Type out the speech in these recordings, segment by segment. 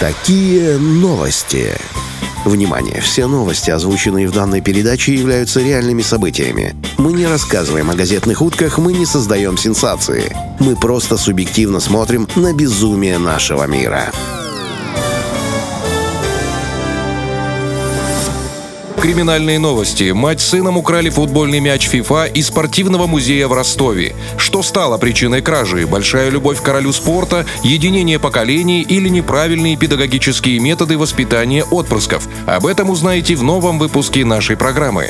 Такие новости. Внимание! Все новости, озвученные в данной передаче, являются реальными событиями. Мы не рассказываем о газетных утках, мы не создаем сенсации. Мы просто субъективно смотрим на безумие нашего мира. Криминальные новости. Мать с сыном украли футбольный мяч FIFA из спортивного музея в Ростове. Что стало причиной кражи? Большая любовь к королю спорта, единение поколений или неправильные педагогические методы воспитания отпрысков? Об этом узнаете в новом выпуске нашей программы.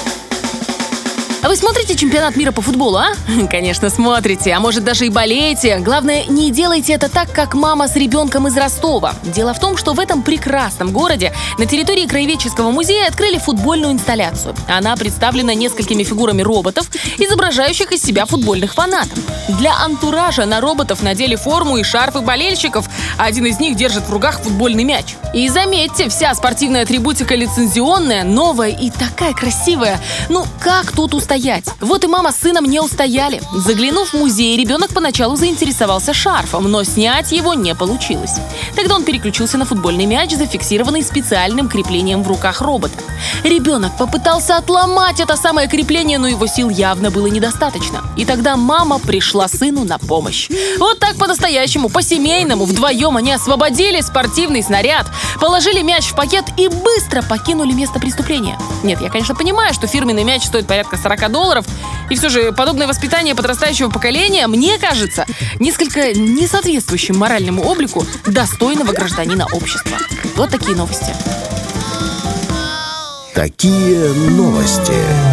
А вы смотрите чемпионат мира по футболу, а? Конечно, смотрите, а может даже и болеете. Главное, не делайте это так, как мама с ребенком из Ростова. Дело в том, что в этом прекрасном городе на территории Краеведческого музея открыли футбольную инсталляцию. Она представлена несколькими фигурами роботов, изображающих из себя футбольных фанатов. Для антуража на роботов надели форму и шарфы болельщиков, а один из них держит в руках футбольный мяч. И заметьте, вся спортивная атрибутика лицензионная, новая и такая красивая. Ну, как тут устоять? Вот и мама с сыном не устояли. Заглянув в музей, ребенок поначалу заинтересовался шарфом, но снять его не получилось. Тогда он переключился на футбольный мяч, зафиксированный специальным креплением в руках робота. Ребенок попытался отломать это самое крепление, но его сил явно было недостаточно. И тогда мама пришла сыну на помощь. Вот так по-настоящему, по-семейному, вдвоем они освободили спортивный снаряд, положили мяч в пакет и быстро покинули место преступления. Нет, я, конечно, понимаю, что фирменный мяч стоит порядка $40, и все же подобное воспитание подрастающего поколения, мне кажется, несколько не соответствующим моральному облику достойного гражданина общества. Вот такие новости. Такие новости.